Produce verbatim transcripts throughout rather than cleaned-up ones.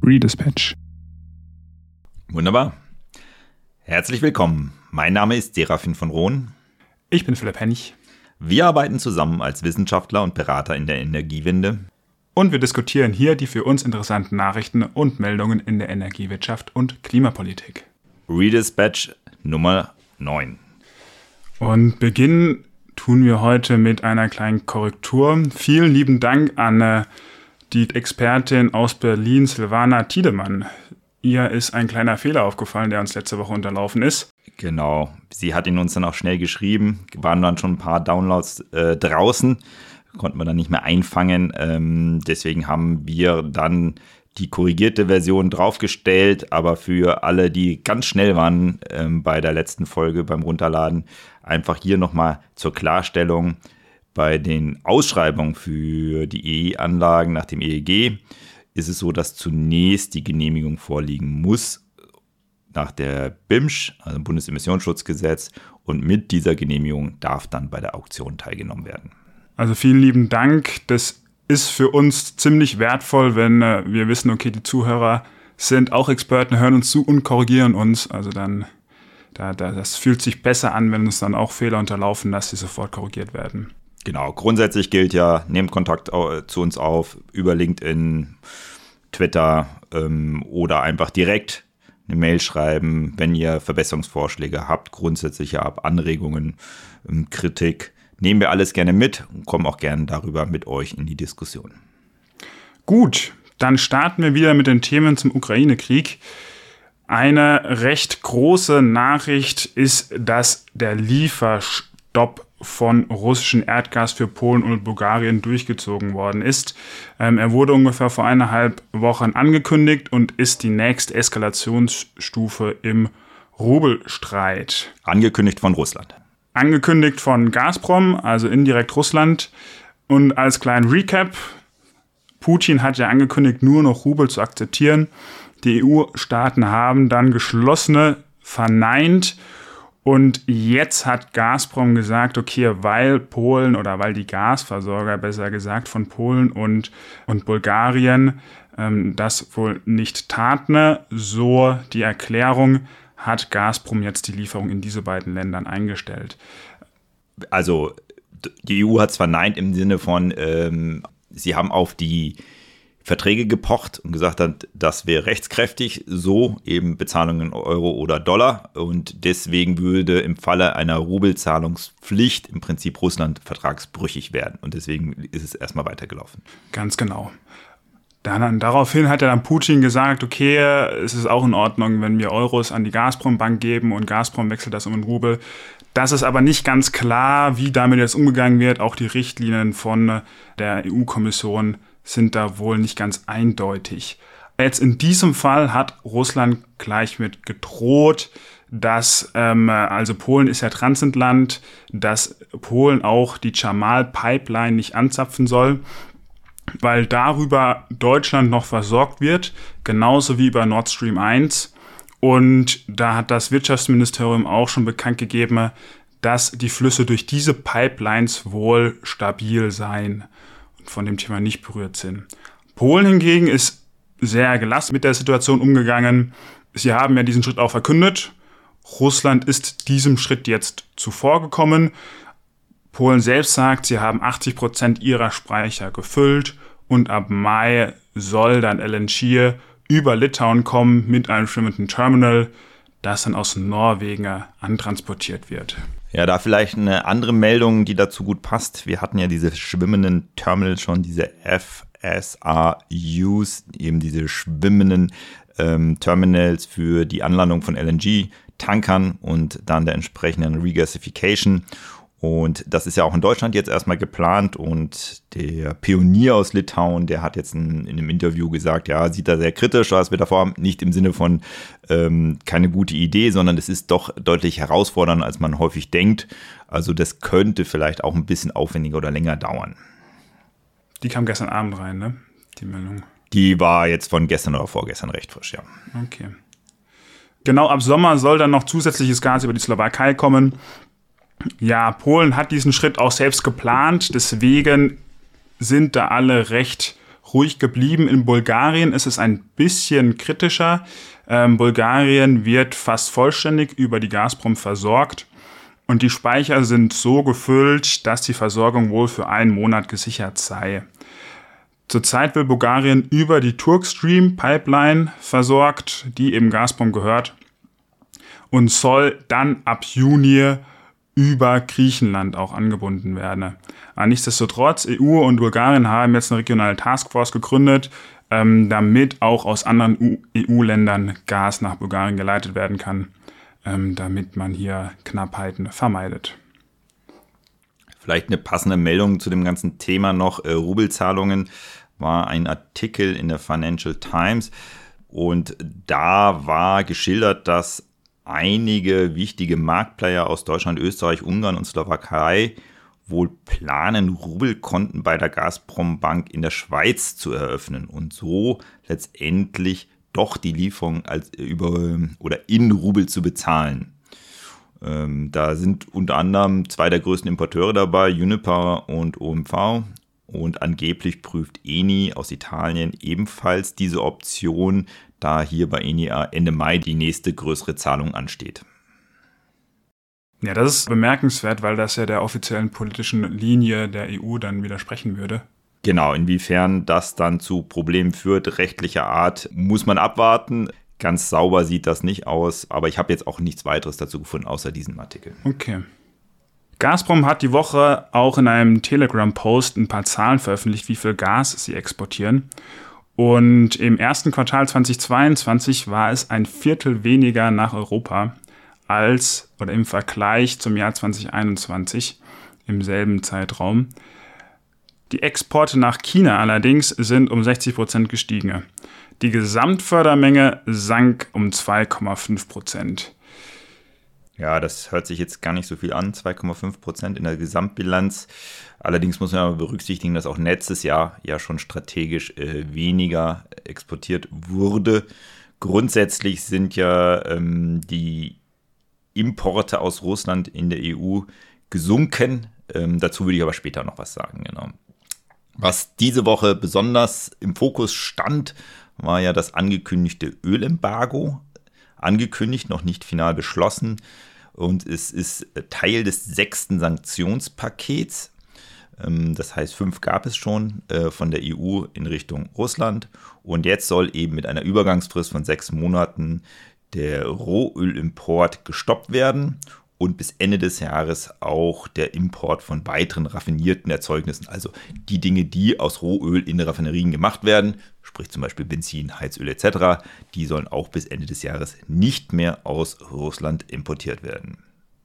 Redispatch. Wunderbar. Herzlich willkommen. Mein Name ist Serafin von Rohn. Ich bin Philipp Hennig. Wir arbeiten zusammen als Wissenschaftler und Berater in der Energiewende. Und wir diskutieren hier die für uns interessanten Nachrichten und Meldungen in der Energiewirtschaft und Klimapolitik. Redispatch Nummer neun. Und beginnen tun wir heute mit einer kleinen Korrektur. Vielen lieben Dank an äh, die Expertin aus Berlin, Silvana Tiedemann. Ihr ist ein kleiner Fehler aufgefallen, der uns letzte Woche unterlaufen ist. Genau, sie hat ihn uns dann auch schnell geschrieben. Waren dann schon ein paar Downloads äh, draußen, konnten wir dann nicht mehr einfangen. Ähm, deswegen haben wir dann die korrigierte Version draufgestellt. Aber für alle, die ganz schnell waren ähm, bei der letzten Folge beim Runterladen, einfach hier nochmal zur Klarstellung. Bei den Ausschreibungen für die E E-Anlagen nach dem E E G ist es so, dass zunächst die Genehmigung vorliegen muss nach der B I M Sch, also Bundesemissionsschutzgesetz, und mit dieser Genehmigung darf dann bei der Auktion teilgenommen werden. Also vielen lieben Dank. Das ist für uns ziemlich wertvoll, wenn äh, wir wissen, okay, die Zuhörer sind auch Experten, hören uns zu und korrigieren uns. Also dann, da, da, das fühlt sich besser an, wenn uns dann auch Fehler unterlaufen, dass sie sofort korrigiert werden. Genau, grundsätzlich gilt ja, nehmt Kontakt zu uns auf über LinkedIn, Twitter ähm, oder einfach direkt eine Mail schreiben, wenn ihr Verbesserungsvorschläge habt, grundsätzlich ja ab Anregungen, ähm, Kritik. Nehmen wir alles gerne mit und kommen auch gerne darüber mit euch in die Diskussion. Gut, dann starten wir wieder mit den Themen zum Ukraine-Krieg. Eine recht große Nachricht ist, dass der Lieferstopp von russischem Erdgas für Polen und Bulgarien durchgezogen worden ist. Ähm, er wurde ungefähr vor eineinhalb Wochen angekündigt und ist die nächste Eskalationsstufe im Rubelstreit. Angekündigt von Russland. Angekündigt von Gazprom, also indirekt Russland. Und als kleinen Recap, Putin hat ja angekündigt, nur noch Rubel zu akzeptieren. Die E U-Staaten haben dann geschlossene verneint. Und jetzt hat Gazprom gesagt, okay, weil Polen oder weil die Gasversorger, besser gesagt, von Polen und, und Bulgarien ähm, das wohl nicht taten, so die Erklärung, hat Gazprom jetzt die Lieferung in diese beiden Ländern eingestellt. Also die E U hat es verneint im Sinne von, ähm, sie haben auf die Verträge gepocht und gesagt hat, das wäre rechtskräftig, so eben Bezahlungen in Euro oder Dollar, und deswegen würde im Falle einer Rubelzahlungspflicht im Prinzip Russland vertragsbrüchig werden, und deswegen ist es erstmal weitergelaufen. Ganz genau. Dann, daraufhin hat er dann Putin gesagt, okay, es ist auch in Ordnung, wenn wir Euros an die Gazprom-Bank geben und Gazprom wechselt das um in Rubel. Das ist aber nicht ganz klar, wie damit jetzt umgegangen wird. Auch die Richtlinien von der E U-Kommission sind da wohl nicht ganz eindeutig. Jetzt in diesem Fall hat Russland gleich mit gedroht, dass, ähm, also Polen ist ja Transitland, dass Polen auch die Jamal-Pipeline nicht anzapfen soll, weil darüber Deutschland noch versorgt wird, genauso wie über Nord Stream eins. Und da hat das Wirtschaftsministerium auch schon bekannt gegeben, dass die Flüsse durch diese Pipelines wohl stabil seien und von dem Thema nicht berührt sind. Polen hingegen ist sehr gelassen mit der Situation umgegangen. Sie haben ja diesen Schritt auch verkündet. Russland ist diesem Schritt jetzt zuvorgekommen. Polen selbst sagt, sie haben achtzig Prozent ihrer Speicher gefüllt und ab Mai soll dann L N G über Litauen kommen mit einem schwimmenden Terminal, das dann aus Norwegen antransportiert wird. Ja, da vielleicht eine andere Meldung, die dazu gut passt. Wir hatten ja diese schwimmenden Terminals schon, diese F S R Us, eben diese schwimmenden ähm, Terminals für die Anlandung von L N G-Tankern und dann der entsprechenden Regasification. Und das ist ja auch in Deutschland jetzt erstmal geplant, und der Pionier aus Litauen, der hat jetzt in, in einem Interview gesagt, ja, sieht da sehr kritisch, was wir davor haben, nicht im Sinne von ähm, keine gute Idee, sondern es ist doch deutlich herausfordernder, als man häufig denkt. Also das könnte vielleicht auch ein bisschen aufwendiger oder länger dauern. Die kam gestern Abend rein, ne? Die Meldung. Die war jetzt von gestern oder vorgestern recht frisch, ja. Okay. Genau, ab Sommer soll dann noch zusätzliches Gas über die Slowakei kommen. Ja, Polen hat diesen Schritt auch selbst geplant, deswegen sind da alle recht ruhig geblieben. In Bulgarien ist es ein bisschen kritischer. Ähm, Bulgarien wird fast vollständig über die Gazprom versorgt und die Speicher sind so gefüllt, dass die Versorgung wohl für einen Monat gesichert sei. Zurzeit wird Bulgarien über die Turkstream-Pipeline versorgt, die eben Gazprom gehört und soll dann ab Juni über Griechenland auch angebunden werden. Aber nichtsdestotrotz, E U und Bulgarien haben jetzt eine regionale Taskforce gegründet, ähm, damit auch aus anderen E U-Ländern Gas nach Bulgarien geleitet werden kann, ähm, damit man hier Knappheiten vermeidet. Vielleicht eine passende Meldung zu dem ganzen Thema noch. Äh, Rubelzahlungen war ein Artikel in der Financial Times und da war geschildert, dass einige wichtige Marktplayer aus Deutschland, Österreich, Ungarn und Slowakei wohl planen, Rubelkonten bei der Gazprom-Bank in der Schweiz zu eröffnen und so letztendlich doch die Lieferung als über oder in Rubel zu bezahlen. Ähm, da sind unter anderem zwei der größten Importeure dabei, Uniper und O M V. Und angeblich prüft Eni aus Italien ebenfalls diese Option, da hier bei Eni Ende Mai die nächste größere Zahlung ansteht. Ja, das ist bemerkenswert, weil das ja der offiziellen politischen Linie der E U dann widersprechen würde. Genau, inwiefern das dann zu Problemen führt, rechtlicher Art, muss man abwarten. Ganz sauber sieht das nicht aus, aber ich habe jetzt auch nichts weiteres dazu gefunden, außer diesem Artikel. Okay. Gazprom hat die Woche auch in einem Telegram-Post ein paar Zahlen veröffentlicht, wie viel Gas sie exportieren. Und im ersten Quartal zweitausendzweiundzwanzig war es ein Viertel weniger nach Europa als oder im Vergleich zum Jahr zweitausendeinundzwanzig im selben Zeitraum. Die Exporte nach China allerdings sind um sechzig Prozent gestiegen. Die Gesamtfördermenge sank um zwei Komma fünf Prozent. Ja, das hört sich jetzt gar nicht so viel an, zwei Komma fünf Prozent in der Gesamtbilanz. Allerdings muss man berücksichtigen, dass auch letztes Jahr ja schon strategisch äh, weniger exportiert wurde. Grundsätzlich sind ja ähm, die Importe aus Russland in der E U gesunken. Ähm, dazu würde ich aber später noch was sagen, genau. Was diese Woche besonders im Fokus stand, war ja das angekündigte Ölembargo. Angekündigt, noch nicht final beschlossen. Und es ist Teil des sechsten Sanktionspakets. Das heißt, fünf gab es schon von der E U in Richtung Russland. Und jetzt soll eben mit einer Übergangsfrist von sechs Monaten der Rohölimport gestoppt werden. Und bis Ende des Jahres auch der Import von weiteren raffinierten Erzeugnissen, also die Dinge, die aus Rohöl in Raffinerien gemacht werden, sprich zum Beispiel Benzin, Heizöl et cetera, die sollen auch bis Ende des Jahres nicht mehr aus Russland importiert werden.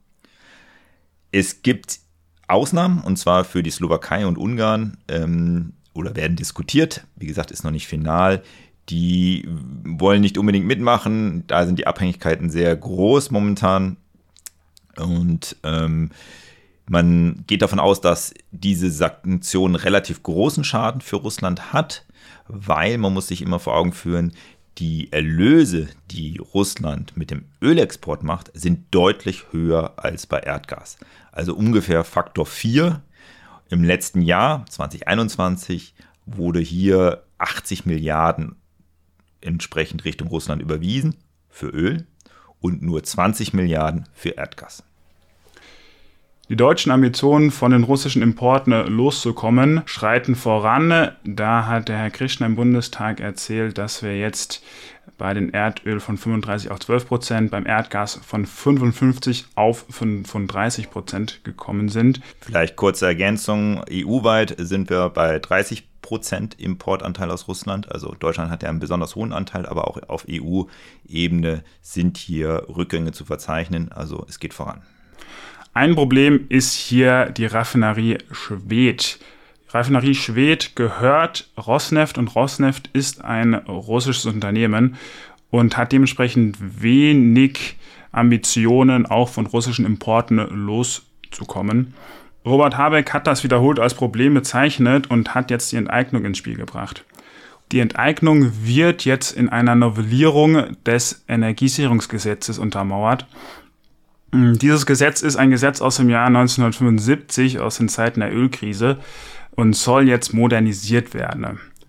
Es gibt Ausnahmen, und zwar für die Slowakei und Ungarn, ähm, oder werden diskutiert, wie gesagt, ist noch nicht final. Die wollen nicht unbedingt mitmachen, da sind die Abhängigkeiten sehr groß momentan. Und ähm, man geht davon aus, dass diese Sanktion relativ großen Schaden für Russland hat, weil man muss sich immer vor Augen führen, die Erlöse, die Russland mit dem Ölexport macht, sind deutlich höher als bei Erdgas. Also ungefähr Faktor vier. Im letzten Jahr, zwanzig einundzwanzig, wurde hier achtzig Milliarden entsprechend Richtung Russland überwiesen für Öl und nur zwanzig Milliarden für Erdgas. Die deutschen Ambitionen, von den russischen Importen loszukommen, schreiten voran. Da hat der Herr Krishna im Bundestag erzählt, dass wir jetzt bei den Erdöl von fünfunddreißig auf zwölf Prozent, beim Erdgas von fünfundfünfzig auf fünfunddreißig Prozent gekommen sind. Vielleicht kurze Ergänzung, E U-weit sind wir bei dreißig Prozent Importanteil aus Russland. Also Deutschland hat ja einen besonders hohen Anteil, aber auch auf E U-Ebene sind hier Rückgänge zu verzeichnen. Also es geht voran. Ein Problem ist hier die Raffinerie Schwedt. Die Raffinerie Schwedt gehört Rosneft und Rosneft ist ein russisches Unternehmen und hat dementsprechend wenig Ambitionen, auch von russischen Importen loszukommen. Robert Habeck hat das wiederholt als Problem bezeichnet und hat jetzt die Enteignung ins Spiel gebracht. Die Enteignung wird jetzt in einer Novellierung des Energiesicherungsgesetzes untermauert. Dieses Gesetz ist ein Gesetz aus dem Jahr neunzehnhundertfünfundsiebzig, aus den Zeiten der Ölkrise, und soll jetzt modernisiert werden.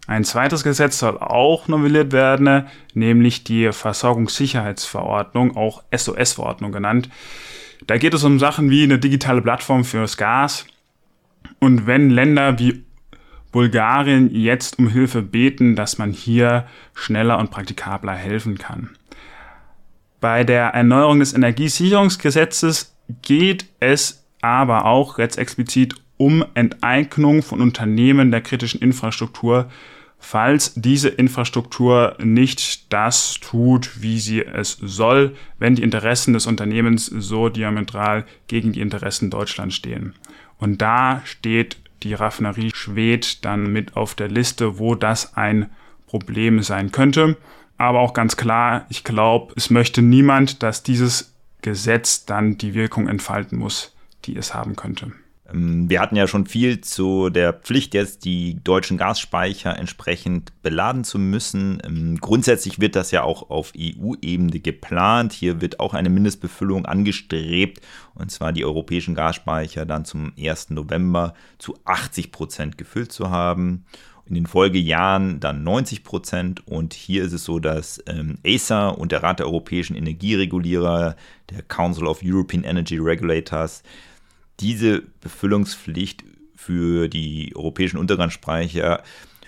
Ein zweites Gesetz soll auch novelliert werden, nämlich die Versorgungssicherheitsverordnung, auch S O S-Verordnung genannt. Da geht es um Sachen wie eine digitale Plattform fürs Gas. Und wenn Länder wie Bulgarien jetzt um Hilfe beten, dass man hier schneller und praktikabler helfen kann. Bei der Erneuerung des Energiesicherungsgesetzes geht es aber auch jetzt explizit um Enteignung von Unternehmen der kritischen Infrastruktur, falls diese Infrastruktur nicht das tut, wie sie es soll, wenn die Interessen des Unternehmens so diametral gegen die Interessen Deutschlands stehen. Und da steht die Raffinerie Schwedt dann mit auf der Liste, wo das ein Problem sein könnte. Aber auch ganz klar, ich glaube, es möchte niemand, dass dieses Gesetz dann die Wirkung entfalten muss, die es haben könnte. Wir hatten ja schon viel zu der Pflicht, jetzt die deutschen Gasspeicher entsprechend beladen zu müssen. Grundsätzlich wird das ja auch auf E U-Ebene geplant. Hier wird auch eine Mindestbefüllung angestrebt, und zwar die europäischen Gasspeicher dann zum ersten November zu achtzig Prozent gefüllt zu haben. In den Folgejahren dann neunzig Prozent, und hier ist es so, dass ähm, ACER und der Rat der europäischen Energieregulierer, der Council of European Energy Regulators, diese Befüllungspflicht für die europäischen Untergrundspeicher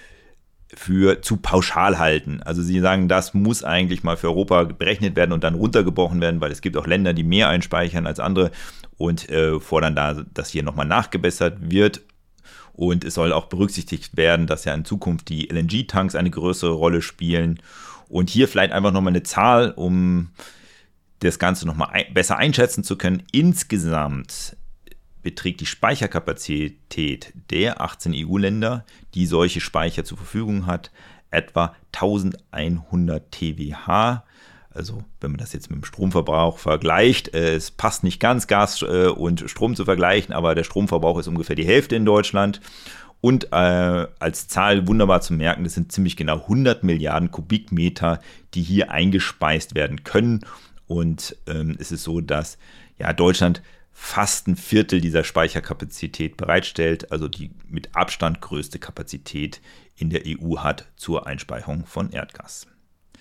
für zu pauschal halten. Also sie sagen, das muss eigentlich mal für Europa berechnet werden und dann runtergebrochen werden, weil es gibt auch Länder, die mehr einspeichern als andere, und äh, fordern da, dass hier nochmal nachgebessert wird. Und es soll auch berücksichtigt werden, dass ja in Zukunft die L N G-Tanks eine größere Rolle spielen. Und hier vielleicht einfach nochmal eine Zahl, um das Ganze nochmal ein- besser einschätzen zu können. Insgesamt beträgt die Speicherkapazität der achtzehn E U-Länder, die solche Speicher zur Verfügung hat, etwa eintausendeinhundert Terawatt. Also wenn man das jetzt mit dem Stromverbrauch vergleicht, äh, es passt nicht ganz, Gas äh, und Strom zu vergleichen, aber der Stromverbrauch ist ungefähr die Hälfte in Deutschland. Und äh, als Zahl wunderbar zu merken, das sind ziemlich genau hundert Milliarden Kubikmeter, die hier eingespeist werden können. Und ähm, es ist so, dass ja, Deutschland fast ein Viertel dieser Speicherkapazität bereitstellt, also die mit Abstand größte Kapazität in der E U hat zur Einspeicherung von Erdgas.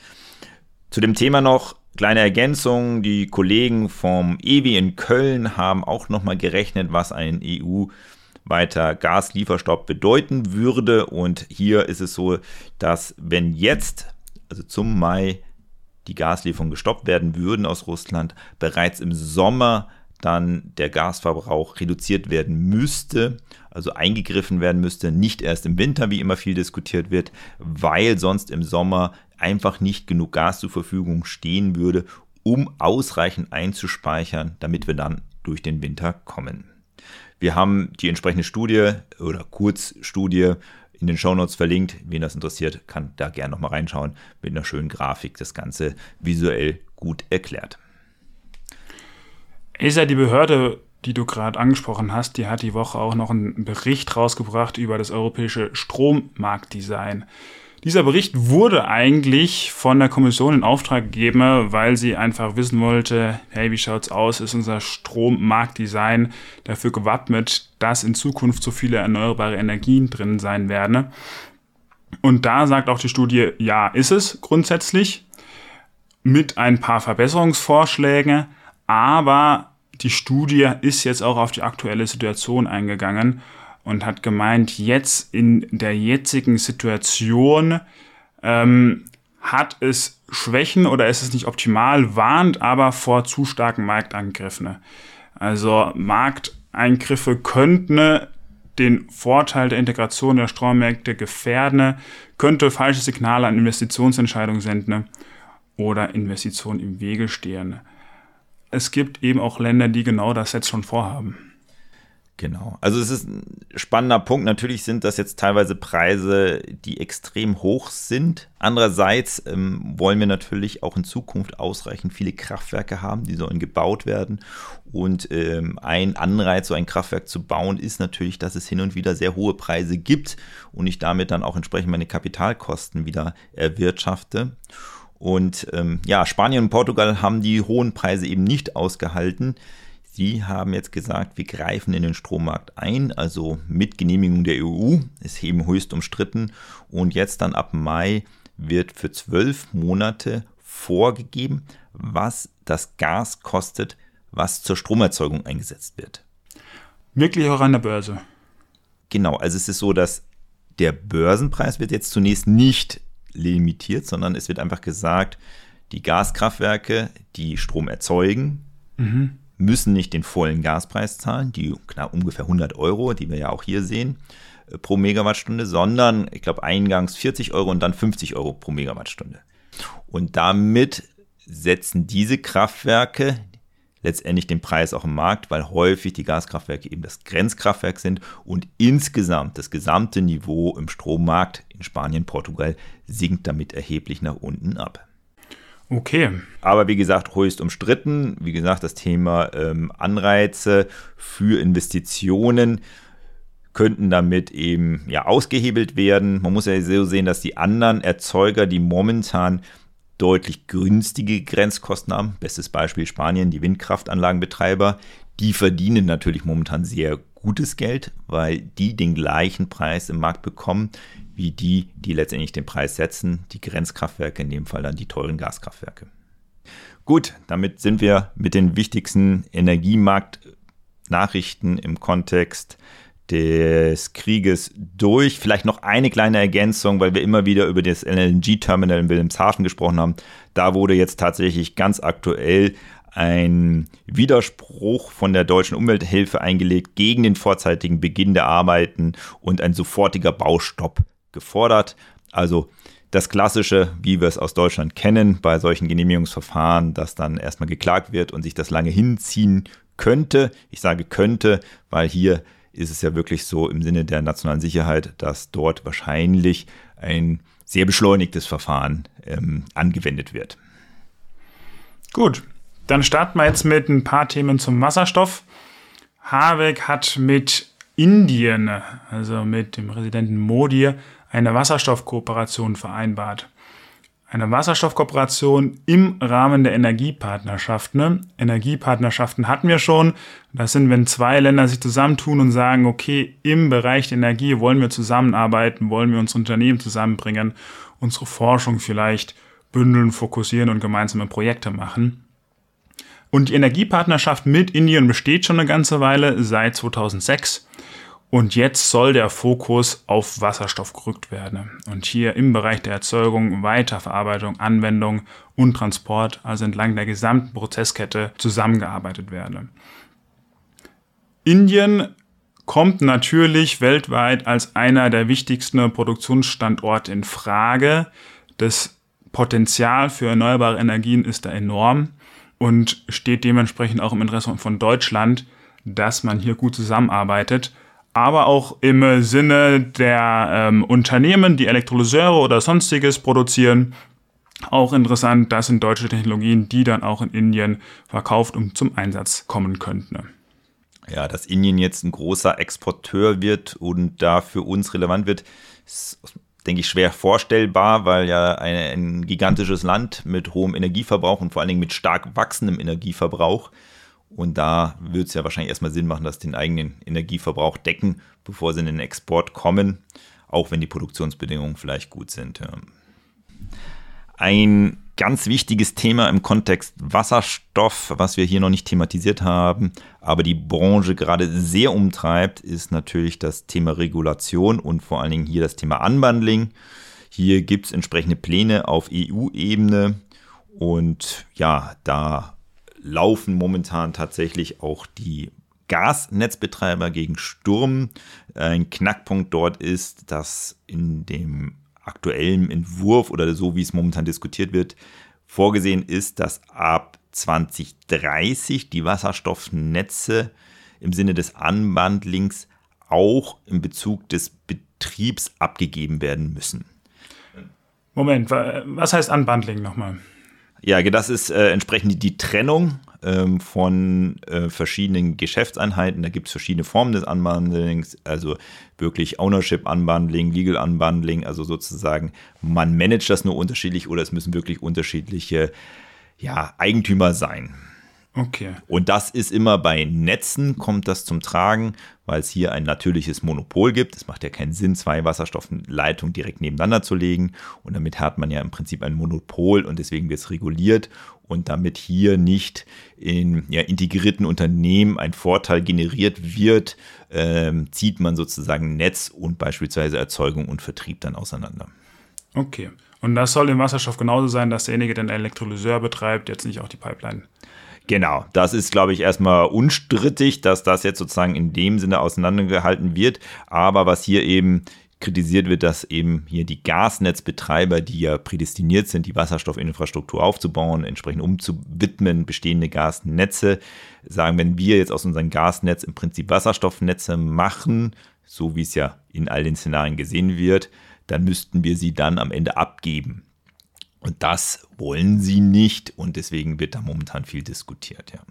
Zu dem Thema noch kleine Ergänzung. Die Kollegen vom E W I in Köln haben auch nochmal gerechnet, was ein E U-weiter Gaslieferstopp bedeuten würde. Und hier ist es so, dass wenn jetzt, also zum Mai, die Gaslieferungen gestoppt werden würden aus Russland, bereits im Sommer dann der Gasverbrauch reduziert werden müsste, also eingegriffen werden müsste, nicht erst im Winter, wie immer viel diskutiert wird, weil sonst im Sommer einfach nicht genug Gas zur Verfügung stehen würde, um ausreichend einzuspeichern, damit wir dann durch den Winter kommen. Wir haben die entsprechende Studie oder Kurzstudie in den Shownotes verlinkt. Wen das interessiert, kann da gerne nochmal reinschauen. Mit einer schönen Grafik das Ganze visuell gut erklärt. ACER, die Behörde, die du gerade angesprochen hast, die hat die Woche auch noch einen Bericht rausgebracht über das europäische Strommarktdesign. Dieser Bericht wurde eigentlich von der Kommission in Auftrag gegeben, weil sie einfach wissen wollte, hey, wie schaut's aus, ist unser Strommarktdesign dafür gewappnet, dass in Zukunft so viele erneuerbare Energien drin sein werden. Und da sagt auch die Studie, ja, ist es grundsätzlich, mit ein paar Verbesserungsvorschlägen, aber die Studie ist jetzt auch auf die aktuelle Situation eingegangen und hat gemeint, jetzt in der jetzigen Situation ähm, hat es Schwächen oder ist es nicht optimal, warnt aber vor zu starken Marktangriffen. Also Markteingriffe könnten den Vorteil der Integration der Strommärkte gefährden, könnte falsche Signale an Investitionsentscheidungen senden oder Investitionen im Wege stehen. Es gibt eben auch Länder, die genau das jetzt schon vorhaben. Genau, also es ist ein spannender Punkt. Natürlich sind das jetzt teilweise Preise, die extrem hoch sind. Andererseits ähm, wollen wir natürlich auch in Zukunft ausreichend viele Kraftwerke haben, die sollen gebaut werden. Und ähm, ein Anreiz, so ein Kraftwerk zu bauen, ist natürlich, dass es hin und wieder sehr hohe Preise gibt und ich damit dann auch entsprechend meine Kapitalkosten wieder erwirtschafte. Und ähm, ja, Spanien und Portugal haben die hohen Preise eben nicht ausgehalten. Sie haben jetzt gesagt, wir greifen in den Strommarkt ein, also mit Genehmigung der E U, ist eben höchst umstritten. Und jetzt dann ab Mai wird für zwölf Monate vorgegeben, was das Gas kostet, was zur Stromerzeugung eingesetzt wird. Wirklich auch an der Börse? Genau, also es ist so, dass der Börsenpreis wird jetzt zunächst nicht limitiert, sondern es wird einfach gesagt, die Gaskraftwerke, die Strom erzeugen, mhm. müssen nicht den vollen Gaspreis zahlen, die knapp ungefähr hundert Euro, die wir ja auch hier sehen, pro Megawattstunde, sondern ich glaube eingangs vierzig Euro und dann fünfzig Euro pro Megawattstunde. Und damit setzen diese Kraftwerke letztendlich den Preis auch im Markt, weil häufig die Gaskraftwerke eben das Grenzkraftwerk sind und insgesamt das gesamte Niveau im Strommarkt in Spanien, Portugal sinkt damit erheblich nach unten ab. Okay. Aber wie gesagt, höchst umstritten. Wie gesagt, das Thema ähm, Anreize für Investitionen könnten damit eben ja ausgehebelt werden. Man muss ja so sehen, dass die anderen Erzeuger, die momentan deutlich günstige Grenzkosten haben, bestes Beispiel Spanien, die Windkraftanlagenbetreiber, die verdienen natürlich momentan sehr gutes Geld, weil die den gleichen Preis im Markt bekommen, wie die, die letztendlich den Preis setzen, die Grenzkraftwerke, in dem Fall dann die teuren Gaskraftwerke. Gut, damit sind wir mit den wichtigsten Energiemarktnachrichten im Kontext des Krieges durch. Vielleicht noch eine kleine Ergänzung, weil wir immer wieder über das L N G-Terminal in Wilhelmshaven gesprochen haben. Da wurde jetzt tatsächlich ganz aktuell ein Widerspruch von der deutschen Umwelthilfe eingelegt gegen den vorzeitigen Beginn der Arbeiten und ein sofortiger Baustopp gefordert. Also das Klassische, wie wir es aus Deutschland kennen, bei solchen Genehmigungsverfahren, dass dann erstmal geklagt wird und sich das lange hinziehen könnte. Ich sage könnte, weil hier ist es ja wirklich so im Sinne der nationalen Sicherheit, dass dort wahrscheinlich ein sehr beschleunigtes Verfahren ähm, angewendet wird. Gut, dann starten wir jetzt mit ein paar Themen zum Wasserstoff. Habeck hat mit Indien, also mit dem Präsidenten Modi, eine Wasserstoffkooperation vereinbart. Eine Wasserstoffkooperation im Rahmen der Energiepartnerschaften. Energiepartnerschaften hatten wir schon. Das sind, wenn zwei Länder sich zusammentun und sagen, okay, im Bereich der Energie wollen wir zusammenarbeiten, wollen wir unsere Unternehmen zusammenbringen, unsere Forschung vielleicht bündeln, fokussieren und gemeinsame Projekte machen. Und die Energiepartnerschaft mit Indien besteht schon eine ganze Weile, seit zweitausendsechs. Und jetzt soll der Fokus auf Wasserstoff gerückt werden. Und hier im Bereich der Erzeugung, Weiterverarbeitung, Anwendung und Transport, also entlang der gesamten Prozesskette, zusammengearbeitet werden. Indien kommt natürlich weltweit als einer der wichtigsten Produktionsstandorte in Frage. Das Potenzial für erneuerbare Energien ist da enorm und steht dementsprechend auch im Interesse von Deutschland, dass man hier gut zusammenarbeitet. Aber auch im Sinne der ähm, Unternehmen, die Elektrolyseure oder sonstiges produzieren. Auch interessant, das sind deutsche Technologien, die dann auch in Indien verkauft und zum Einsatz kommen könnten. Ja, dass Indien jetzt ein großer Exporteur wird und da für uns relevant wird, ist, denke ich, schwer vorstellbar, weil ja ein, ein gigantisches Land mit hohem Energieverbrauch und vor allen Dingen mit stark wachsendem Energieverbrauch. Und da wird es ja wahrscheinlich erstmal Sinn machen, dass sie den eigenen Energieverbrauch decken, bevor sie in den Export kommen, auch wenn die Produktionsbedingungen vielleicht gut sind. Ja. Ein ganz wichtiges Thema im Kontext Wasserstoff, was wir hier noch nicht thematisiert haben, aber die Branche gerade sehr umtreibt, ist natürlich das Thema Regulation und vor allen Dingen hier das Thema Unbundling. Hier gibt es entsprechende Pläne auf E U-Ebene und ja, da laufen momentan tatsächlich auch die Gasnetzbetreiber gegen Sturm. Ein Knackpunkt dort ist, dass in dem aktuellen Entwurf oder so, wie es momentan diskutiert wird, vorgesehen ist, dass ab zwanzig dreißig die Wasserstoffnetze im Sinne des Unbundlings auch in Bezug des Betriebs abgegeben werden müssen. Moment, was heißt Unbundling nochmal? Ja, das ist äh, entsprechend die Trennung ähm, von äh, verschiedenen Geschäftseinheiten. Da gibt es verschiedene Formen des Unbundlings, also wirklich Ownership Unbundling, Legal Unbundling, also sozusagen man managt das nur unterschiedlich oder es müssen wirklich unterschiedliche ja, Eigentümer sein. Okay. Und das ist immer bei Netzen, kommt das zum Tragen, weil es hier ein natürliches Monopol gibt. Es macht ja keinen Sinn, zwei Wasserstoffleitungen direkt nebeneinander zu legen. Und damit hat man ja im Prinzip ein Monopol und deswegen wird es reguliert. Und damit hier nicht in ja, integrierten Unternehmen ein Vorteil generiert wird, ähm, zieht man sozusagen Netz und beispielsweise Erzeugung und Vertrieb dann auseinander. Okay. Und das soll im Wasserstoff genauso sein, dass derjenige, der den Elektrolyseur betreibt, jetzt nicht auch die Pipeline. Genau, das ist, glaube ich, erstmal unstrittig, dass das jetzt sozusagen in dem Sinne auseinandergehalten wird. Aber was hier eben kritisiert wird, dass eben hier die Gasnetzbetreiber, die ja prädestiniert sind, die Wasserstoffinfrastruktur aufzubauen, entsprechend umzuwidmen, bestehende Gasnetze, sagen, wenn wir jetzt aus unserem Gasnetz im Prinzip Wasserstoffnetze machen, so wie es ja in all den Szenarien gesehen wird, dann müssten wir sie dann am Ende abgeben. Und das wollen sie nicht und deswegen wird da momentan viel diskutiert. Ja.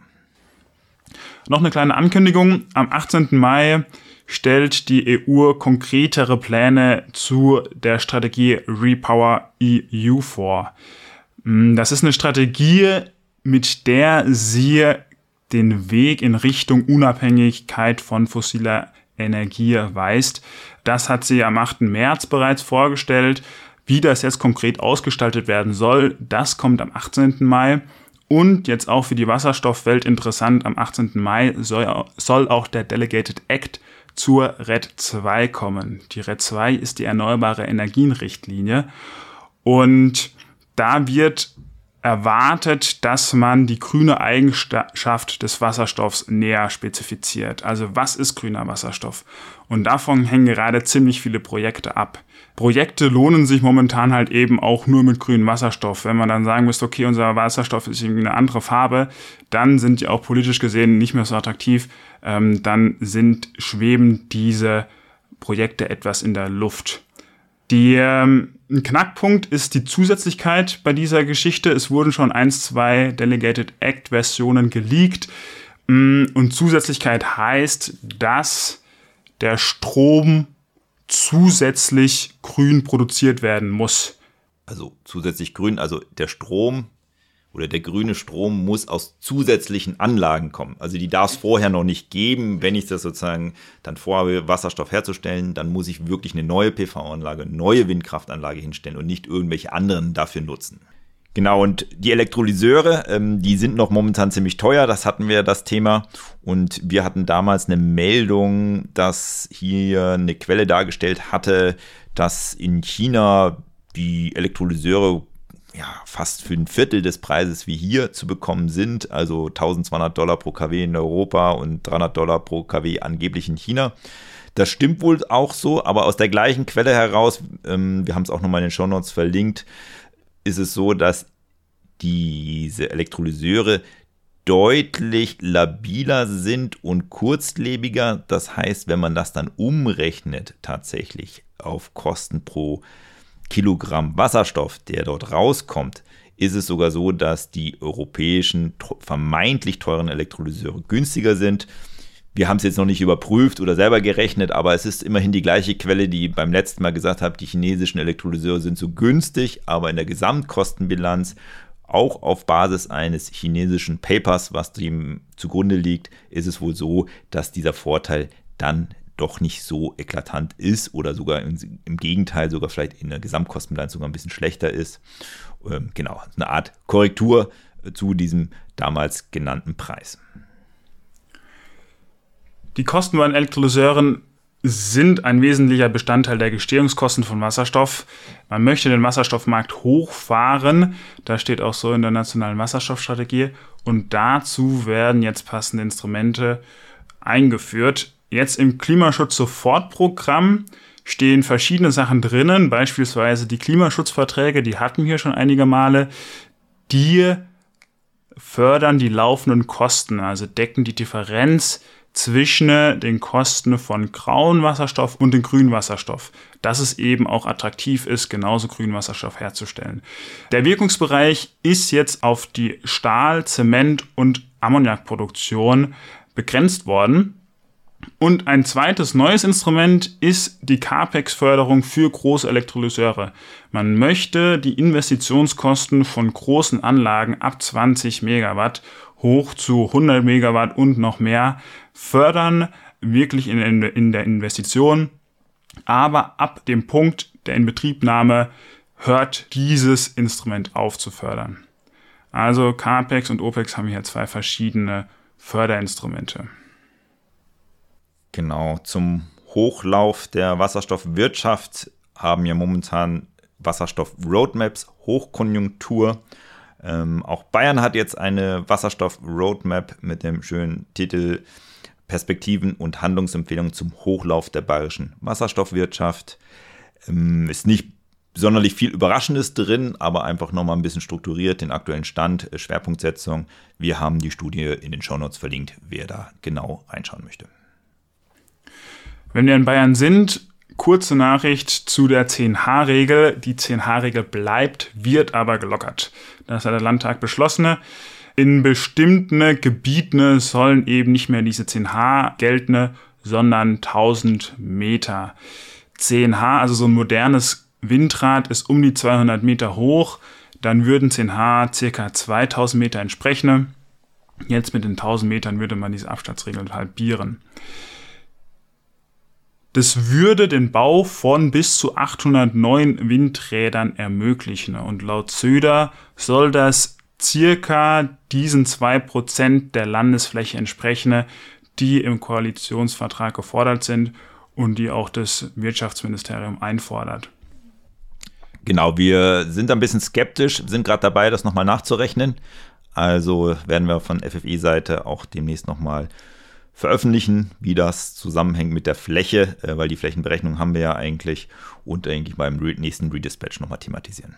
Noch eine kleine Ankündigung. Am achtzehnten Mai stellt die E U konkretere Pläne zu der Strategie Repower E U vor. Das ist eine Strategie, mit der sie den Weg in Richtung Unabhängigkeit von fossiler Energie weist. Das hat sie am achten März bereits vorgestellt. Wie das jetzt konkret ausgestaltet werden soll, das kommt am achtzehnten Mai. Und jetzt auch für die Wasserstoffwelt interessant, am achtzehnten Mai soll, soll auch der Delegated Act zur R E D zwei kommen. Die R E D zwei ist die Erneuerbare Energien-Richtlinie. Und da wird erwartet, dass man die grüne Eigenschaft des Wasserstoffs näher spezifiziert. Also was ist grüner Wasserstoff? Und davon hängen gerade ziemlich viele Projekte ab. Projekte lohnen sich momentan halt eben auch nur mit grünem Wasserstoff. Wenn man dann sagen müsste, okay, unser Wasserstoff ist irgendwie eine andere Farbe, dann sind die auch politisch gesehen nicht mehr so attraktiv. Ähm, dann sind, schweben diese Projekte etwas in der Luft. Die, ähm, ein Knackpunkt ist die Zusätzlichkeit bei dieser Geschichte. Es wurden schon eins, zwei Delegated Act Versionen geleakt. Und Zusätzlichkeit heißt, dass der Strom zusätzlich grün produziert werden muss. Also zusätzlich grün, also der Strom oder der grüne Strom muss aus zusätzlichen Anlagen kommen. Also die darf es vorher noch nicht geben. Wenn ich das sozusagen dann vorhabe, Wasserstoff herzustellen, dann muss ich wirklich eine neue P V-Anlage, eine neue Windkraftanlage hinstellen und nicht irgendwelche anderen dafür nutzen. Genau, und die Elektrolyseure, ähm, die sind noch momentan ziemlich teuer, das hatten wir das Thema. Und wir hatten damals eine Meldung, dass hier eine Quelle dargestellt hatte, dass in China die Elektrolyseure ja, fast für ein Viertel des Preises wie hier zu bekommen sind, also eintausendzweihundert Dollar pro Kilowatt in Europa und dreihundert Dollar pro Kilowatt angeblich in China. Das stimmt wohl auch so, aber aus der gleichen Quelle heraus, ähm, wir haben es auch nochmal in den Shownotes verlinkt, ist es so, dass diese Elektrolyseure deutlich labiler sind und kurzlebiger. Das heißt, wenn man das dann umrechnet tatsächlich auf Kosten pro Kilogramm Wasserstoff, der dort rauskommt, ist es sogar so, dass die europäischen vermeintlich teuren Elektrolyseure günstiger sind. Wir haben es jetzt noch nicht überprüft oder selber gerechnet, aber es ist immerhin die gleiche Quelle, die beim letzten Mal gesagt hat, die chinesischen Elektrolyseure sind so günstig, aber in der Gesamtkostenbilanz, auch auf Basis eines chinesischen Papers, was dem zugrunde liegt, ist es wohl so, dass dieser Vorteil dann doch nicht so eklatant ist oder sogar im, im Gegenteil sogar vielleicht in der Gesamtkostenbilanz sogar ein bisschen schlechter ist. Ähm, genau, eine Art Korrektur zu diesem damals genannten Preis. Die Kosten bei den Elektrolyseuren sind ein wesentlicher Bestandteil der Gestehungskosten von Wasserstoff. Man möchte den Wasserstoffmarkt hochfahren, das steht auch so in der nationalen Wasserstoffstrategie, und dazu werden jetzt passende Instrumente eingeführt. Jetzt im Klimaschutz-Sofortprogramm stehen verschiedene Sachen drinnen, beispielsweise die Klimaschutzverträge, die hatten wir schon einige Male, die fördern die laufenden Kosten, also decken die Differenz zwischen den Kosten von grauen Wasserstoff und dem grünen Wasserstoff, dass es eben auch attraktiv ist, genauso grünen Wasserstoff herzustellen. Der Wirkungsbereich ist jetzt auf die Stahl-, Zement- und Ammoniakproduktion begrenzt worden. Und ein zweites neues Instrument ist die CAPEX-Förderung für große Elektrolyseure. Man möchte die Investitionskosten von großen Anlagen ab zwanzig Megawatt hoch zu hundert Megawatt und noch mehr fördern, wirklich in, in, in der Investition. Aber ab dem Punkt der Inbetriebnahme hört dieses Instrument auf zu fördern. Also CAPEX und OPEX haben hier zwei verschiedene Förderinstrumente. Genau, zum Hochlauf der Wasserstoffwirtschaft haben wir momentan Wasserstoff-Roadmaps, Hochkonjunktur. Ähm, auch Bayern hat jetzt eine Wasserstoff-Roadmap mit dem schönen Titel Perspektiven und Handlungsempfehlungen zum Hochlauf der bayerischen Wasserstoffwirtschaft. Ähm, ist nicht sonderlich viel Überraschendes drin, aber einfach nochmal ein bisschen strukturiert, den aktuellen Stand, Schwerpunktsetzung. Wir haben die Studie in den Shownotes verlinkt, wer da genau reinschauen möchte. Wenn wir in Bayern sind, kurze Nachricht zu der zehn H Regel. Die zehn H Regel bleibt, wird aber gelockert. Das hat der Landtag beschlossen. In bestimmten Gebieten sollen eben nicht mehr diese zehn H gelten, sondern tausend Meter. zehn H, also so ein modernes Windrad, ist um die zweihundert Meter hoch. Dann würden zehn H ca. zweitausend Meter entsprechen. Jetzt mit den tausend Metern würde man diese Abstandsregel halbieren. Das würde den Bau von bis zu achthundert neuen Windrädern ermöglichen. Und laut Söder soll das circa diesen zwei Prozent der Landesfläche entsprechen, die im Koalitionsvertrag gefordert sind und die auch das Wirtschaftsministerium einfordert. Genau, wir sind ein bisschen skeptisch, sind gerade dabei, das nochmal nachzurechnen. Also werden wir von F F E-Seite auch demnächst nochmal veröffentlichen, wie das zusammenhängt mit der Fläche, äh, weil die Flächenberechnung haben wir ja eigentlich und eigentlich beim re- nächsten Redispatch nochmal thematisieren.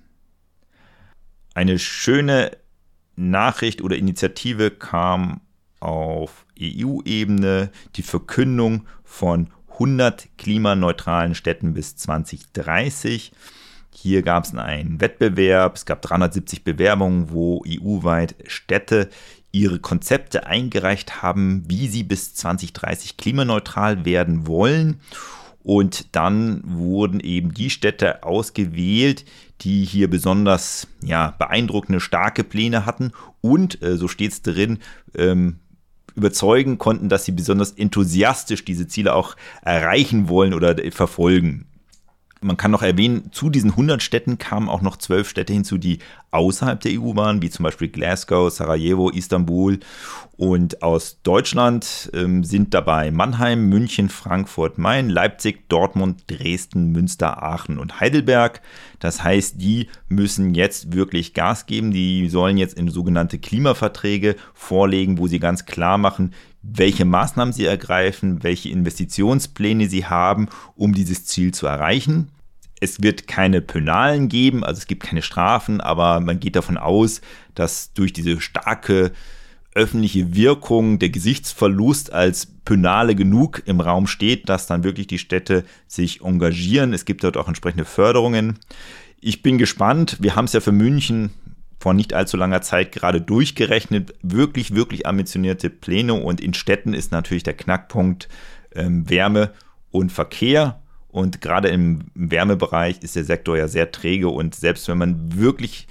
Eine schöne Nachricht oder Initiative kam auf E U-Ebene, die Verkündung von hundert klimaneutralen Städten bis zwanzig dreißig. Hier gab es einen Wettbewerb, es gab dreihundertsiebzig Bewerbungen, wo E U-weit Städte ihre Konzepte eingereicht haben, wie sie bis zwanzig dreißig klimaneutral werden wollen. Und dann wurden eben die Städte ausgewählt, die hier besonders ja, beeindruckende, starke Pläne hatten und, äh, so steht es drin, ähm, überzeugen konnten, dass sie besonders enthusiastisch diese Ziele auch erreichen wollen oder äh, verfolgen. Man kann noch erwähnen, zu diesen hundert Städten kamen auch noch zwölf Städte hinzu, die außerhalb der E U waren, wie zum Beispiel Glasgow, Sarajevo, Istanbul. Und aus Deutschland ähm, sind dabei Mannheim, München, Frankfurt, Main, Leipzig, Dortmund, Dresden, Münster, Aachen und Heidelberg. Das heißt, die müssen jetzt wirklich Gas geben. Die sollen jetzt in sogenannte Klimaverträge vorlegen, wo sie ganz klar machen, welche Maßnahmen sie ergreifen, welche Investitionspläne sie haben, um dieses Ziel zu erreichen. Es wird keine Penalen geben, also es gibt keine Strafen, aber man geht davon aus, dass durch diese starke öffentliche Wirkung der Gesichtsverlust als Penale genug im Raum steht, dass dann wirklich die Städte sich engagieren. Es gibt dort auch entsprechende Förderungen. Ich bin gespannt. Wir haben es ja für München vor nicht allzu langer Zeit gerade durchgerechnet. Wirklich, wirklich ambitionierte Pläne. Und in Städten ist natürlich der Knackpunkt ähm, Wärme und Verkehr. Und gerade im Wärmebereich ist der Sektor ja sehr träge. Und selbst wenn man wirklich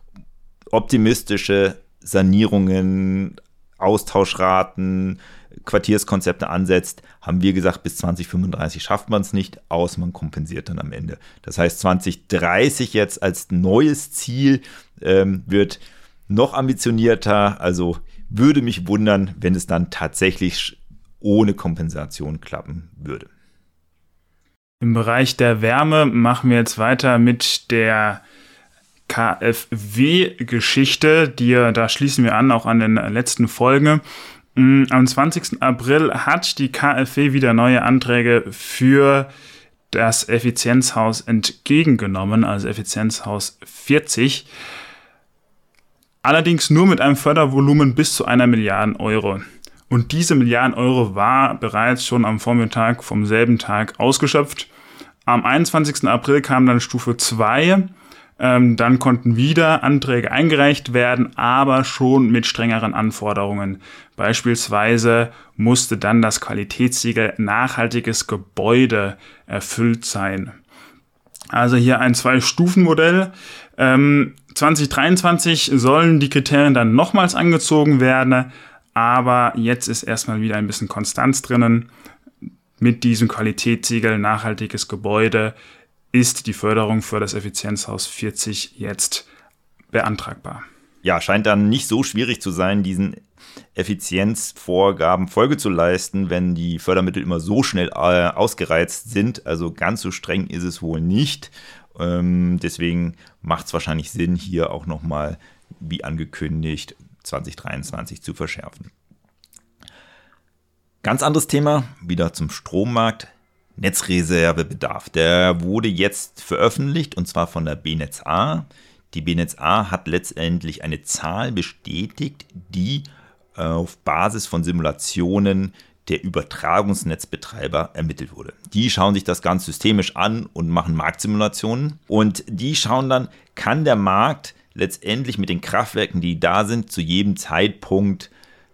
optimistische Sanierungen, Austauschraten, Quartierskonzepte ansetzt, haben wir gesagt, bis zwanzig fünfunddreißig schafft man es nicht, außer man kompensiert dann am Ende. Das heißt, zwanzig dreißig jetzt als neues Ziel ähm, wird noch ambitionierter, also würde mich wundern, wenn es dann tatsächlich ohne Kompensation klappen würde. Im Bereich der Wärme machen wir jetzt weiter mit der K f W-Geschichte, die, da schließen wir an, auch an den letzten Folgen. Am zwanzigsten April hat die K f W wieder neue Anträge für das Effizienzhaus entgegengenommen, also Effizienzhaus vierzig. Allerdings nur mit einem Fördervolumen bis zu einer Milliarde Euro. Und diese Milliarden Euro war bereits schon am Vormittag vom selben Tag ausgeschöpft. Am einundzwanzigsten April kam dann Stufe zwei. Ähm, dann konnten wieder Anträge eingereicht werden, aber schon mit strengeren Anforderungen. Beispielsweise musste dann das Qualitätssiegel nachhaltiges Gebäude erfüllt sein. Also hier ein Zwei-Stufen-Modell. Ähm, zwanzig dreiundzwanzig sollen die Kriterien dann nochmals angezogen werden, aber jetzt ist erstmal wieder ein bisschen Konstanz drinnen. Mit diesem Qualitätssiegel nachhaltiges Gebäude ist die Förderung für das Effizienzhaus vierzig jetzt beantragbar. Ja, scheint dann nicht so schwierig zu sein, diesen Effizienzvorgaben Folge zu leisten, wenn die Fördermittel immer so schnell äh, ausgereizt sind. Also ganz so streng ist es wohl nicht. Ähm, deswegen macht es wahrscheinlich Sinn, hier auch nochmal, wie angekündigt, zwanzig dreiundzwanzig zu verschärfen. Ganz anderes Thema, wieder zum Strommarkt. Netzreservebedarf. Der wurde jetzt veröffentlicht und zwar von der B N E T Z A. Die B N E T Z A hat letztendlich eine Zahl bestätigt, die äh, auf Basis von Simulationen der Übertragungsnetzbetreiber ermittelt wurde. Die schauen sich das ganz systemisch an und machen Marktsimulationen. Und die schauen dann, kann der Markt letztendlich mit den Kraftwerken, die da sind, zu jedem Zeitpunkt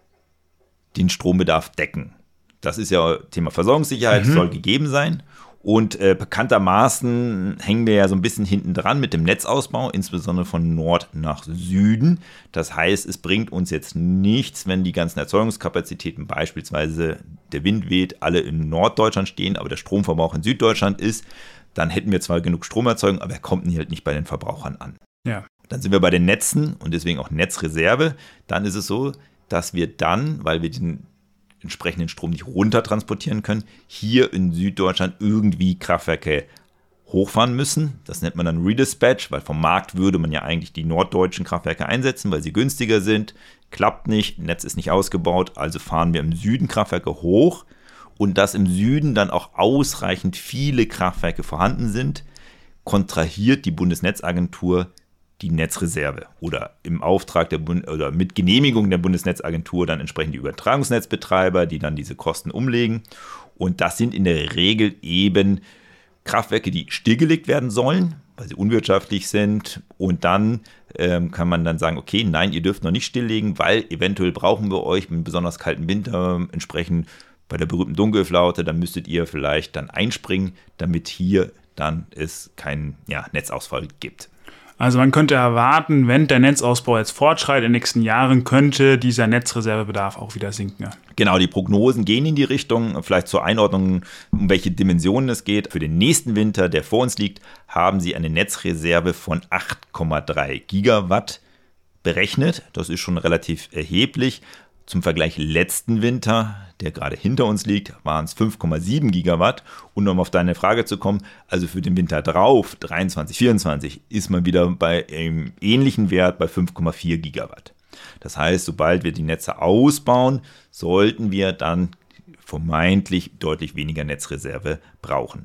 den Strombedarf decken. Das ist ja Thema Versorgungssicherheit, mhm. soll gegeben sein. Und äh, bekanntermaßen hängen wir ja so ein bisschen hinten dran mit dem Netzausbau, insbesondere von Nord nach Süden. Das heißt, es bringt uns jetzt nichts, wenn die ganzen Erzeugungskapazitäten, beispielsweise der Wind weht, alle in Norddeutschland stehen, aber der Stromverbrauch in Süddeutschland ist. Dann hätten wir zwar genug Stromerzeugung, aber er kommt halt nicht bei den Verbrauchern an. Ja. Dann sind wir bei den Netzen und deswegen auch Netzreserve. Dann ist es so, dass wir dann, weil wir den entsprechenden Strom nicht runter transportieren können, hier in Süddeutschland irgendwie Kraftwerke hochfahren müssen. Das nennt man dann Redispatch, weil vom Markt würde man ja eigentlich die norddeutschen Kraftwerke einsetzen, weil sie günstiger sind. Klappt nicht, Netz ist nicht ausgebaut, also fahren wir im Süden Kraftwerke hoch. Und dass im Süden dann auch ausreichend viele Kraftwerke vorhanden sind, kontrahiert die Bundesnetzagentur die Netzreserve oder im Auftrag der Bund- oder mit Genehmigung der Bundesnetzagentur dann entsprechend die Übertragungsnetzbetreiber, die dann diese Kosten umlegen. Und das sind in der Regel eben Kraftwerke, die stillgelegt werden sollen, weil sie unwirtschaftlich sind. Und dann ähm, kann man dann sagen, okay, nein, ihr dürft noch nicht stilllegen, weil eventuell brauchen wir euch mit besonders kalten Winter entsprechend bei der berühmten Dunkelflaute, dann müsstet ihr vielleicht dann einspringen, damit hier dann es keinen ja, Netzausfall gibt. Also man könnte erwarten, wenn der Netzausbau jetzt fortschreitet in den nächsten Jahren, könnte dieser Netzreservebedarf auch wieder sinken. Genau, die Prognosen gehen in die Richtung. Vielleicht zur Einordnung, um welche Dimensionen es geht. Für den nächsten Winter, der vor uns liegt, haben sie eine Netzreserve von acht Komma drei Gigawatt berechnet. Das ist schon relativ erheblich. Zum Vergleich letzten Winter, der gerade hinter uns liegt, waren es fünf Komma sieben Gigawatt. Und um auf deine Frage zu kommen, also für den Winter drauf, dreiundzwanzig, vierundzwanzig, ist man wieder bei einem ähnlichen Wert bei fünf Komma vier Gigawatt. Das heißt, sobald wir die Netze ausbauen, sollten wir dann vermeintlich deutlich weniger Netzreserve brauchen.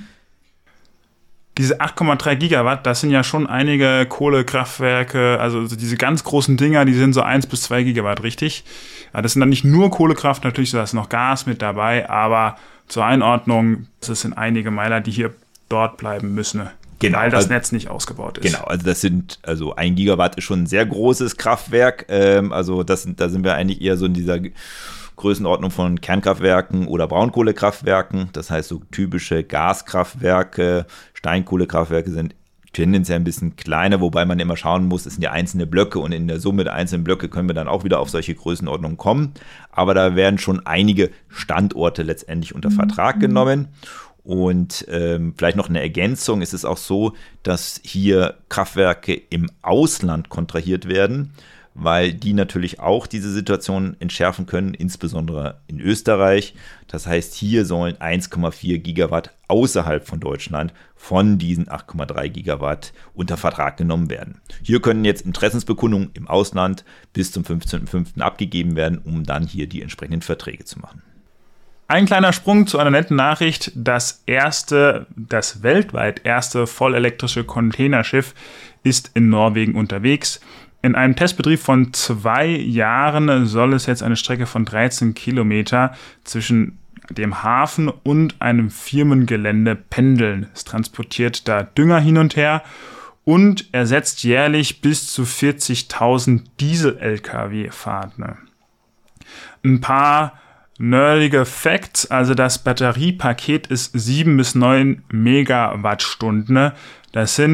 Diese acht Komma drei Gigawatt, das sind ja schon einige Kohlekraftwerke, also diese ganz großen Dinger, die sind so eins bis zwei Gigawatt, richtig? Das sind dann nicht nur Kohlekraft, natürlich ist noch Gas mit dabei, aber zur Einordnung, das sind einige Meiler, die hier dort bleiben müssen, genau, weil das also, Netz nicht ausgebaut ist. Genau, also das sind, also ein Gigawatt ist schon ein sehr großes Kraftwerk, ähm, also das sind, da sind wir eigentlich eher so in dieser Größenordnung von Kernkraftwerken oder Braunkohlekraftwerken, das heißt so typische Gaskraftwerke, Steinkohlekraftwerke sind tendenziell ein bisschen kleiner, wobei man immer schauen muss, es sind ja einzelne Blöcke und in der Summe der einzelnen Blöcke können wir dann auch wieder auf solche Größenordnungen kommen, aber da werden schon einige Standorte letztendlich unter Vertrag genommen. Und ähm, vielleicht noch eine Ergänzung, ist es auch so, dass hier Kraftwerke im Ausland kontrahiert werden, weil die natürlich auch diese Situation entschärfen können, insbesondere in Österreich. Das heißt, hier sollen eins Komma vier Gigawatt außerhalb von Deutschland von diesen acht Komma drei Gigawatt unter Vertrag genommen werden. Hier können jetzt Interessensbekundungen im Ausland bis zum fünfzehnten fünften abgegeben werden, um dann hier die entsprechenden Verträge zu machen. Ein kleiner Sprung zu einer netten Nachricht. Das erste, das weltweit erste vollelektrische Containerschiff ist in Norwegen unterwegs. In einem Testbetrieb von zwei Jahren soll es jetzt eine Strecke von dreizehn Kilometer zwischen dem Hafen und einem Firmengelände pendeln. Es transportiert da Dünger hin und her und ersetzt jährlich bis zu vierzigtausend Diesel-L K W-Fahrten. Ein paar nerdige Facts, also das Batteriepaket ist sieben bis neun Megawattstunden. Das sind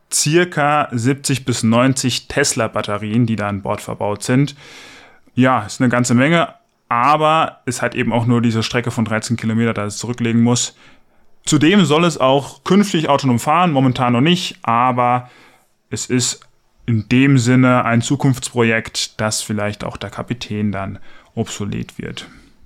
circa siebzig bis neunzig Tesla-Batterien, die da an Bord verbaut sind. Ja, ist eine ganze Menge, aber es hat eben auch nur diese Strecke von dreizehn Kilometer, da es zurücklegen muss. Zudem soll es auch künftig autonom fahren, momentan noch nicht, aber es ist in dem Sinne ein Zukunftsprojekt, dass vielleicht auch der Kapitän dann obsolet wird.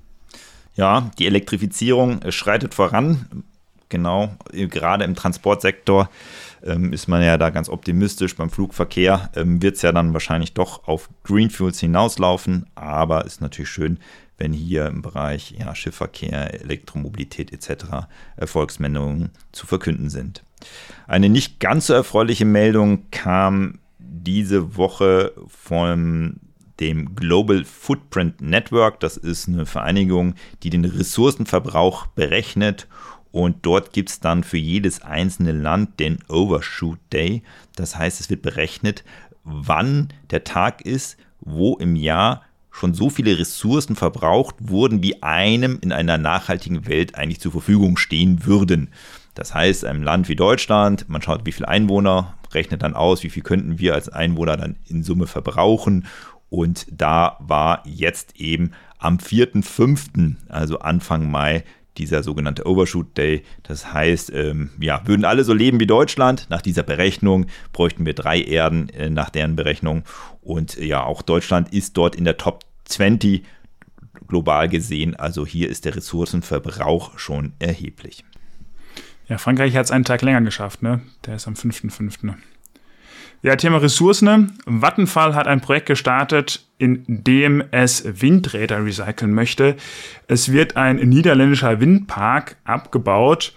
Ja, die Elektrifizierung schreitet voran. Genau, gerade im Transportsektor ähm, ist man ja da ganz optimistisch. Beim Flugverkehr ähm, wird es ja dann wahrscheinlich doch auf Greenfuels hinauslaufen, aber ist natürlich schön, wenn hier im Bereich ja, Schiffverkehr, Elektromobilität et cetera Erfolgsmeldungen zu verkünden sind. Eine nicht ganz so erfreuliche Meldung kam diese Woche von dem Global Footprint Network. Das ist eine Vereinigung, die den Ressourcenverbrauch berechnet. Und dort gibt es dann für jedes einzelne Land den Overshoot Day. Das heißt, es wird berechnet, wann der Tag ist, wo im Jahr schon so viele Ressourcen verbraucht wurden, wie einem in einer nachhaltigen Welt eigentlich zur Verfügung stehen würden. Das heißt, einem Land wie Deutschland, man schaut, wie viele Einwohner, rechnet dann aus, wie viel könnten wir als Einwohner dann in Summe verbrauchen. Und da war jetzt eben am vierten fünften, also Anfang Mai, dieser sogenannte Overshoot Day. Das heißt, ähm, ja, würden alle so leben wie Deutschland. Nach dieser Berechnung bräuchten wir drei Erden äh, nach deren Berechnung. Und äh, ja, auch Deutschland ist dort in der Top zwanzig global gesehen. Also hier ist der Ressourcenverbrauch schon erheblich. Ja, Frankreich hat es einen Tag länger geschafft, ne? Der ist am fünften fünften Ja, Thema Ressourcen. Vattenfall hat ein Projekt gestartet, in dem es Windräder recyceln möchte. Es wird ein niederländischer Windpark abgebaut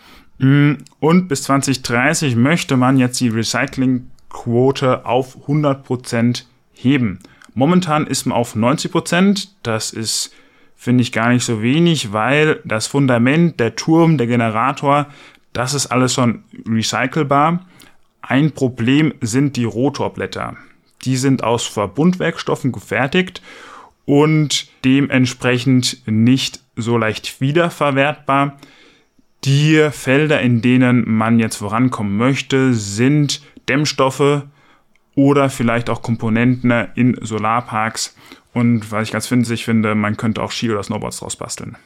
und bis zwanzig dreißig möchte man jetzt die Recyclingquote auf hundert Prozent heben. Momentan ist man auf neunzig Prozent. Das ist, finde ich, gar nicht so wenig, weil das Fundament, der Turm, der Generator, das ist alles schon recycelbar. Ein Problem sind die Rotorblätter. Die sind aus Verbundwerkstoffen gefertigt und dementsprechend nicht so leicht wiederverwertbar. Die Felder, in denen man jetzt vorankommen möchte, sind Dämmstoffe oder vielleicht auch Komponenten in Solarparks. Und was ich ganz winzig finde, man könnte auch Ski- oder Snowboards draus basteln.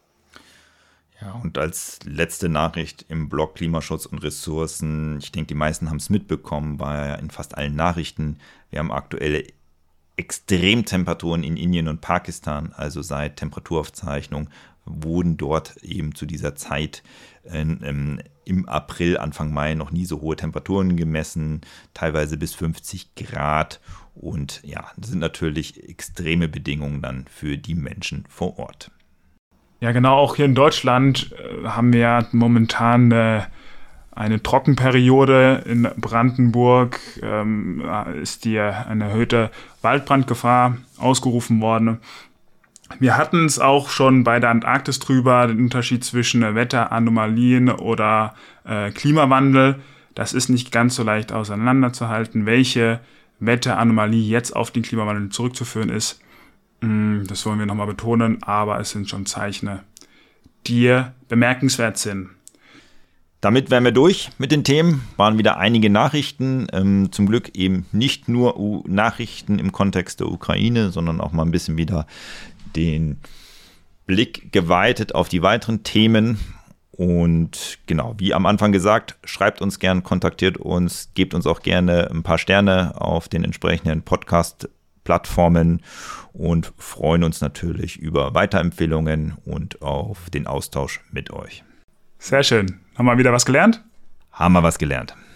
Ja, und als letzte Nachricht im Blog Klimaschutz und Ressourcen, ich denke, die meisten haben es mitbekommen, war ja in fast allen Nachrichten, wir haben aktuelle Extremtemperaturen in Indien und Pakistan, also seit Temperaturaufzeichnung wurden dort eben zu dieser Zeit äh, im April, Anfang Mai noch nie so hohe Temperaturen gemessen, teilweise bis fünfzig Grad und ja, das sind natürlich extreme Bedingungen dann für die Menschen vor Ort. Ja, genau, auch hier in Deutschland äh, haben wir ja momentan äh, eine Trockenperiode. In Brandenburg ähm, ist die eine erhöhte Waldbrandgefahr ausgerufen worden. Wir hatten es auch schon bei der Antarktis drüber, den Unterschied zwischen äh, Wetteranomalien oder äh, Klimawandel. Das ist nicht ganz so leicht auseinanderzuhalten, welche Wetteranomalie jetzt auf den Klimawandel zurückzuführen ist. Das wollen wir nochmal betonen, aber es sind schon Zeichen, die bemerkenswert sind. Damit wären wir durch mit den Themen, waren wieder einige Nachrichten, ähm, zum Glück eben nicht nur U- Nachrichten im Kontext der Ukraine, sondern auch mal ein bisschen wieder den Blick geweitet auf die weiteren Themen. Und genau, wie am Anfang gesagt, schreibt uns gern, kontaktiert uns, gebt uns auch gerne ein paar Sterne auf den entsprechenden Podcast-Plattformen und freuen uns natürlich über Weiterempfehlungen und auf den Austausch mit euch. Sehr schön. Haben wir wieder was gelernt? Haben wir was gelernt.